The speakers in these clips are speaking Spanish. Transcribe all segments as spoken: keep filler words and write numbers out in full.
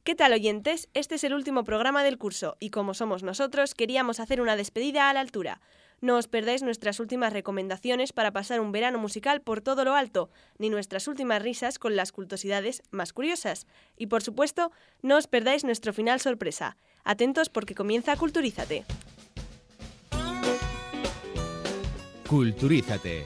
¿Qué tal, oyentes? Este es el último programa del curso y como somos nosotros, queríamos hacer una despedida a la altura. No os perdáis nuestras últimas recomendaciones para pasar un verano musical por todo lo alto, ni nuestras últimas risas con las cultosidades más curiosas. Y por supuesto, no os perdáis nuestro final sorpresa. Atentos porque comienza Culturízate. Culturízate.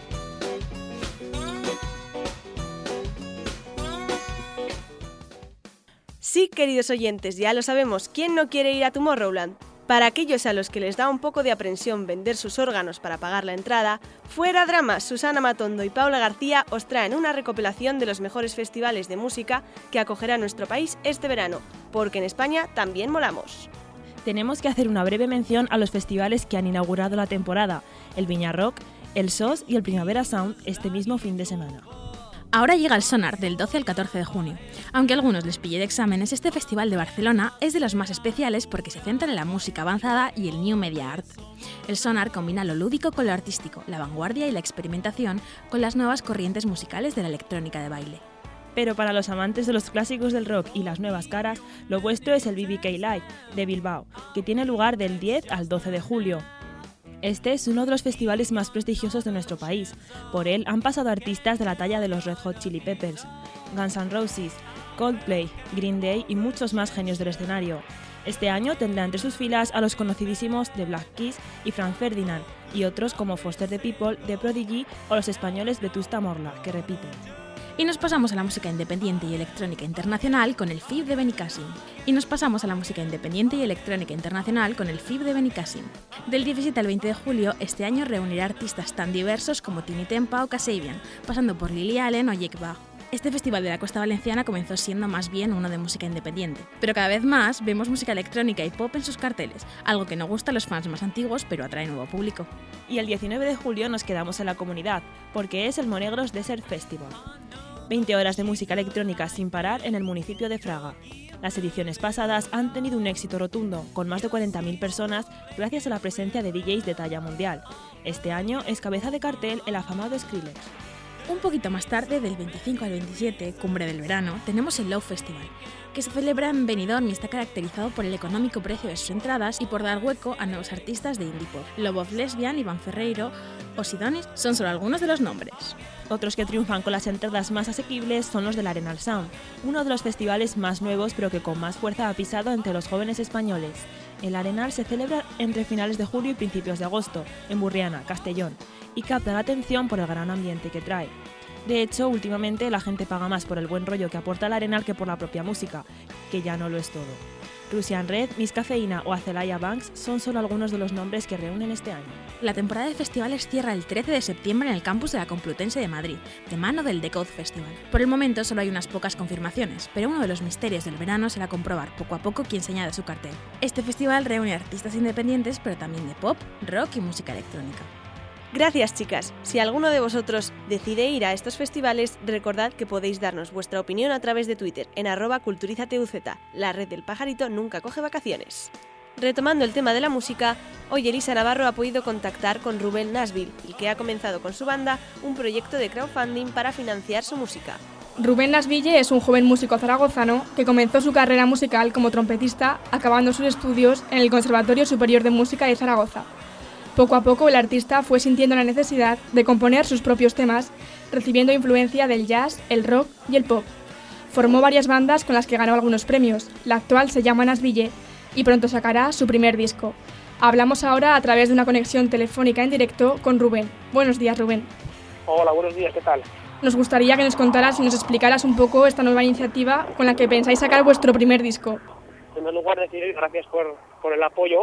Sí, queridos oyentes, ya lo sabemos, ¿quién no quiere ir a Tomorrowland? Para aquellos a los que les da un poco de aprensión vender sus órganos para pagar la entrada, fuera dramas, Susana Matondo y Paula García os traen una recopilación de los mejores festivales de música que acogerá nuestro país este verano, porque en España también molamos. Tenemos que hacer una breve mención a los festivales que han inaugurado la temporada, el Viña Rock, el S O S y el Primavera Sound este mismo fin de semana. Ahora llega el Sonar del doce al catorce de junio. Aunque a algunos les pille de exámenes, este festival de Barcelona es de los más especiales porque se centra en la música avanzada y el New Media Art. El Sonar combina lo lúdico con lo artístico, la vanguardia y la experimentación con las nuevas corrientes musicales de la electrónica de baile. Pero para los amantes de los clásicos del rock y las nuevas caras, lo vuestro es el B B K Live de Bilbao, que tiene lugar del diez al doce de julio. Este es uno de los festivales más prestigiosos de nuestro país. Por él han pasado artistas de la talla de los Red Hot Chili Peppers, Guns N' Roses, Coldplay, Green Day y muchos más genios del escenario. Este año tendrá entre sus filas a los conocidísimos The Black Keys y Franz Ferdinand, y otros como Foster the People, The Prodigy o los españoles Vetusta Morla, que repiten. Y nos pasamos a la música independiente y electrónica internacional con el F I B de Benicàssim. Y nos pasamos a la música independiente y electrónica internacional con el F I B de Benicàssim. Del diecisiete al veinte de julio, este año reunirá artistas tan diversos como Tini Tempa o Kasabian, pasando por Lily Allen o Jake Ba. Este festival de la Costa Valenciana comenzó siendo más bien uno de música independiente, pero cada vez más vemos música electrónica y pop en sus carteles, algo que no gusta a los fans más antiguos, pero atrae nuevo público. Y el diecinueve de julio nos quedamos en la comunidad, porque es el Monegros Desert Festival. veinte horas de música electrónica sin parar en el municipio de Fraga. Las ediciones pasadas han tenido un éxito rotundo, con más de cuarenta mil personas gracias a la presencia de D Js de talla mundial. Este año es cabeza de cartel el afamado Skrillex. Un poquito más tarde, del veinticinco al veintisiete, cumbre del verano, tenemos el Love Festival, que se celebra en Benidorm y está caracterizado por el económico precio de sus entradas y por dar hueco a nuevos artistas de indie pop. Love of Lesbian, Iván Ferreiro o Sidonis son solo algunos de los nombres. Otros que triunfan con las entradas más asequibles son los del Arenal Sound, uno de los festivales más nuevos pero que con más fuerza ha pisado entre los jóvenes españoles. El Arenal se celebra entre finales de julio y principios de agosto, en Burriana, Castellón, y capta la atención por el gran ambiente que trae. De hecho, últimamente la gente paga más por el buen rollo que aporta el Arenal que por la propia música, que ya no lo es todo. Russian Red, Miss Cafeína o Azelaya Banks son solo algunos de los nombres que reúnen este año. La temporada de festivales cierra el trece de septiembre en el campus de la Complutense de Madrid, de mano del Decode Festival. Por el momento solo hay unas pocas confirmaciones, pero uno de los misterios del verano será comprobar poco a poco quién se añade a su cartel. Este festival reúne artistas independientes, pero también de pop, rock y música electrónica. Gracias, chicas. Si alguno de vosotros decide ir a estos festivales, recordad que podéis darnos vuestra opinión a través de Twitter en arroba culturízateuz. La red del pajarito nunca coge vacaciones. Retomando el tema de la música, hoy Elisa Navarro ha podido contactar con Rubén Nasville, el que ha comenzado con su banda un proyecto de crowdfunding para financiar su música. Rubén Nasville es un joven músico zaragozano que comenzó su carrera musical como trompetista, acabando sus estudios en el Conservatorio Superior de Música de Zaragoza. Poco a poco el artista fue sintiendo la necesidad de componer sus propios temas, recibiendo influencia del jazz, el rock y el pop. Formó varias bandas con las que ganó algunos premios. La actual se llama Nasville y pronto sacará su primer disco. Hablamos ahora a través de una conexión telefónica en directo con Rubén. Buenos días, Rubén. Hola, buenos días, ¿qué tal? Nos gustaría que nos contaras y nos explicaras un poco esta nueva iniciativa con la que pensáis sacar vuestro primer disco. En primer lugar, deciros gracias por, por el apoyo.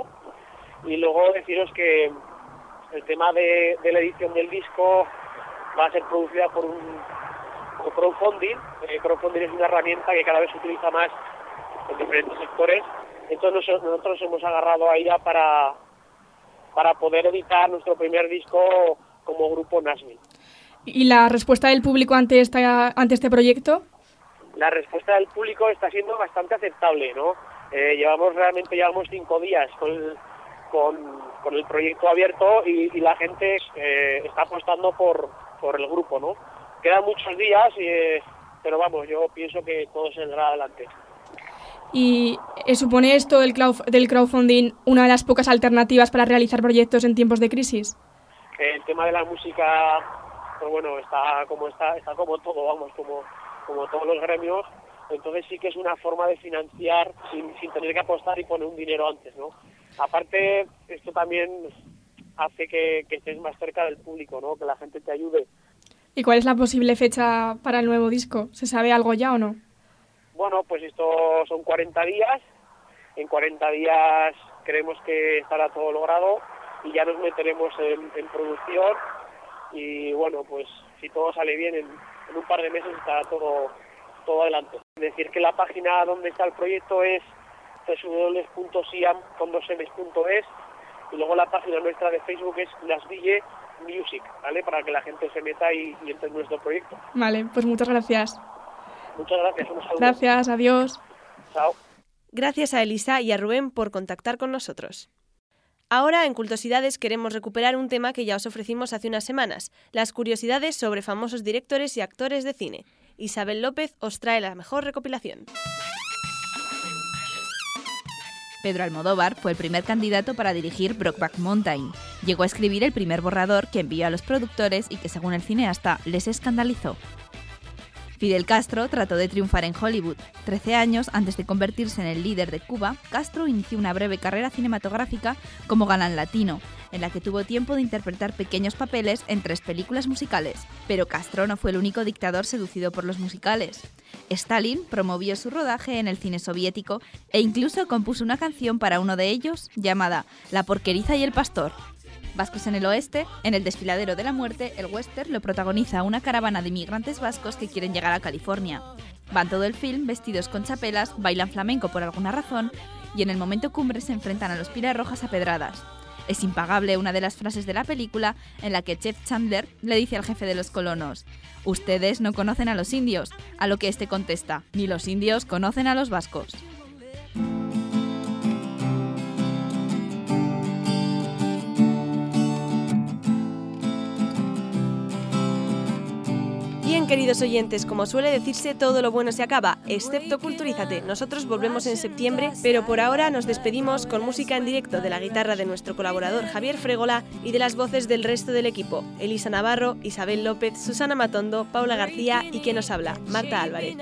Y luego deciros que el tema de, de la edición del disco va a ser producida por un por crowdfunding. Eh, crowdfunding es una herramienta que cada vez se utiliza más en diferentes sectores. Entonces nosotros hemos agarrado a ella para, para poder editar nuestro primer disco como grupo Nasville. ¿Y la respuesta del público ante, esta, ante este proyecto? La respuesta del público está siendo bastante aceptable, ¿no? Eh, llevamos realmente llevamos cinco días con el, Con, con el proyecto abierto y, y la gente eh, está apostando por, por el grupo, ¿no? Quedan muchos días, y, eh, pero vamos, yo pienso que todo saldrá adelante. ¿Y eh, supone esto del, crowd, del crowdfunding una de las pocas alternativas para realizar proyectos en tiempos de crisis? El tema de la música, pues bueno, está como está, está como todo, vamos, como, como todos los gremios. Entonces sí que es una forma de financiar sin, sin tener que apostar y poner un dinero antes, ¿no? Aparte, esto también hace que, que estés más cerca del público, ¿no? Que la gente te ayude. ¿Y cuál es la posible fecha para el nuevo disco? ¿Se sabe algo ya o no? Bueno, pues esto son cuarenta días. En cuarenta días creemos que estará todo logrado y ya nos meteremos en, en producción. Y bueno, pues si todo sale bien, en, en un par de meses estará todo, todo adelante. Decir que la página donde está el proyecto es doble u doble u doble u punto siam punto es y luego la página nuestra de Facebook es Las Ville Music, ¿vale? Para que la gente se meta y, y entre en nuestro proyecto. Vale, pues muchas gracias. Muchas gracias. Un saludo. Gracias, adiós. Chao. Gracias a Elisa y a Rubén por contactar con nosotros. Ahora, en Cultosidades, queremos recuperar un tema que ya os ofrecimos hace unas semanas, las curiosidades sobre famosos directores y actores de cine. Isabel López os trae la mejor recopilación. Pedro Almodóvar fue el primer candidato para dirigir Brokeback Mountain. Llegó a escribir el primer borrador que envió a los productores y que, según el cineasta, les escandalizó. Fidel Castro trató de triunfar en Hollywood. Trece años antes de convertirse en el líder de Cuba, Castro inició una breve carrera cinematográfica como galán latino, en la que tuvo tiempo de interpretar pequeños papeles en tres películas musicales. Pero Castro no fue el único dictador seducido por los musicales. Stalin promovió su rodaje en el cine soviético e incluso compuso una canción para uno de ellos llamada La porqueriza y el pastor. Vascos en el Oeste, en el Desfiladero de la Muerte, el western lo protagoniza una caravana de inmigrantes vascos que quieren llegar a California. Van todo el film vestidos con chapelas, bailan flamenco por alguna razón y en el momento cumbre se enfrentan a los Pirarrojas a pedradas. Es impagable una de las frases de la película en la que Chef Chandler le dice al jefe de los colonos: «Ustedes no conocen a los indios», a lo que este contesta: «Ni los indios conocen a los vascos». Bien, queridos oyentes, como suele decirse, todo lo bueno se acaba, excepto Culturízate. Nosotros volvemos en septiembre, pero por ahora nos despedimos con música en directo de la guitarra de nuestro colaborador Javier Fregola y de las voces del resto del equipo: Elisa Navarro, Isabel López, Susana Matondo, Paula García y quien nos habla, Marta Álvarez.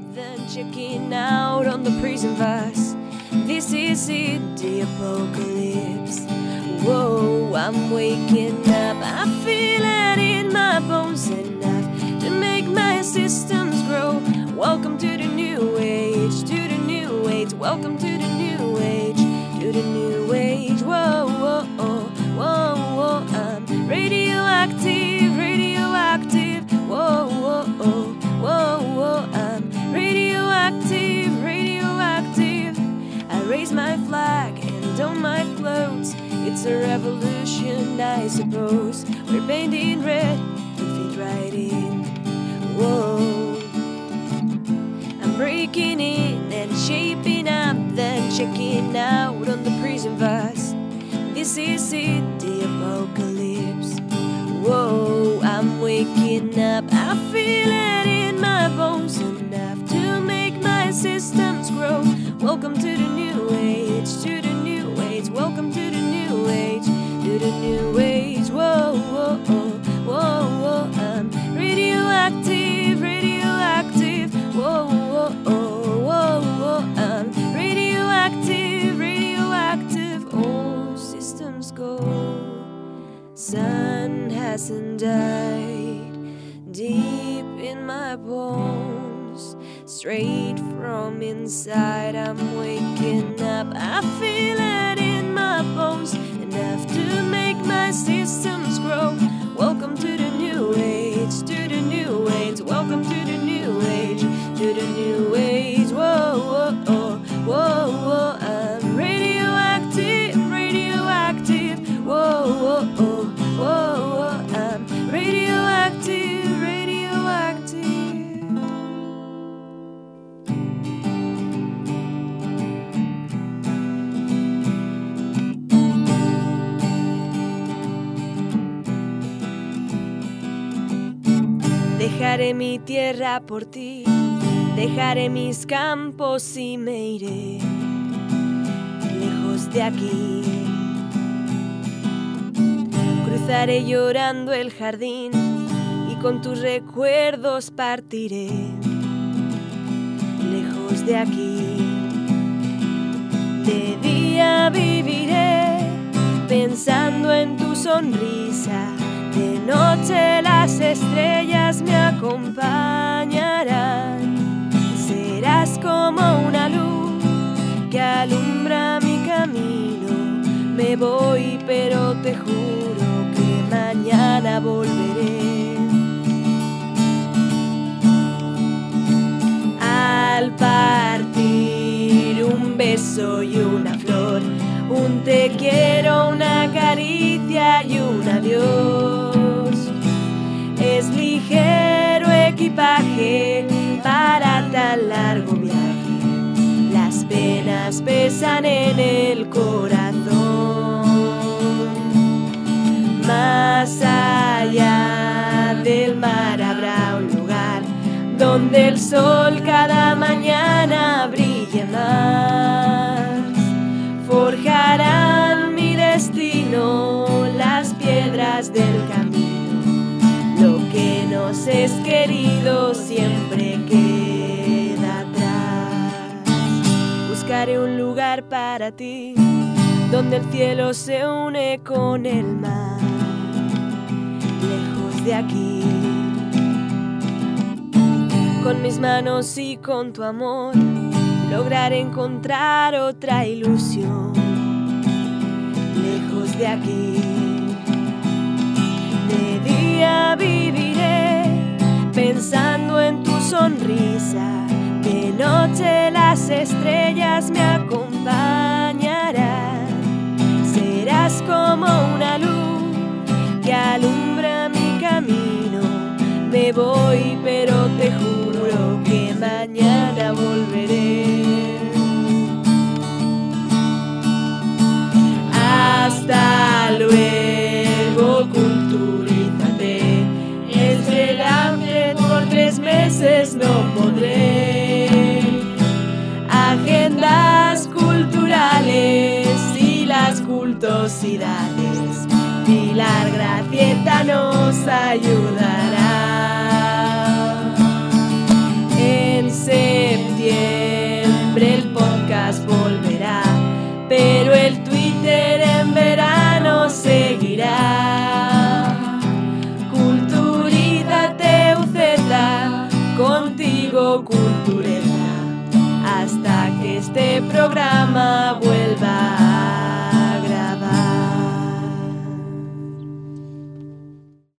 My systems grow. Welcome to the new age, to the new age. Welcome to the new age, to the new age. Whoa, whoa, oh, whoa, whoa. I'm radioactive, radioactive. Whoa, whoa, oh, whoa, whoa. I'm radioactive, radioactive. I raise my flag and don my clothes. It's a revolution, I suppose. We're painted red to fit right in. Whoa, I'm breaking in and shaping up, then checking out on the prison bus. This is it, the apocalypse. Whoa, I'm waking up, I feel it in my bones, enough to make my systems grow. Welcome to the new age, to the new age. Welcome to the new age, to the new age. Whoa, whoa, oh, whoa, whoa. I'm radioactive, radioactive. Whoa, whoa, oh, whoa, whoa. I'm radioactive, radioactive. All systems go. Sun hasn't died. Deep in my bones, straight from inside, I'm waking up. I feel it in my bones, enough to make my systems grow. Welcome to the new age, to the new age. Welcome to the new age, to the new age. Whoa, whoa, oh, whoa, whoa. I'm radioactive, radioactive. Whoa, whoa, oh, whoa, whoa. I'm radioactive, radioactive. Dejaré mi tierra por ti, Dejaré mis campos y me iré lejos de aquí. Cruzaré llorando el jardín y con tus recuerdos partiré lejos de aquí. De día viviré pensando en tu sonrisa. De noche las estrellas me acompañarán. Serás como una luz que alumbra mi camino. Me voy, pero te juro que mañana volveré. Al partir un beso y una flor, un te quiero, una caricia y un adiós. Es ligero equipaje para tan largo viaje. Las penas pesan en el corazón. Más allá del mar habrá un lugar donde el sol cada mañana brille más. Forjarán mi destino las piedras del camino. Lo que nos es querido siempre queda atrás. Buscaré un lugar para ti donde el cielo se une con el mar. Lejos de aquí. Con mis manos y con tu amor lograr encontrar otra ilusión. Lejos de aquí. De día viviré pensando en tu sonrisa. De noche las estrellas me acompañarán. Serás como una luz que alumbra mi camino. Me voy, pero te juro que mañana volveré. Hasta luego, culturízate. Entre el hambre por tres meses no podré. Agendas culturales y las cultosidades. Pilar Gracieta nos ayudará. En septiembre el podcast volverá, pero el Twitter en verano seguirá. Culturízate U Z, contigo cultureta, hasta que este programa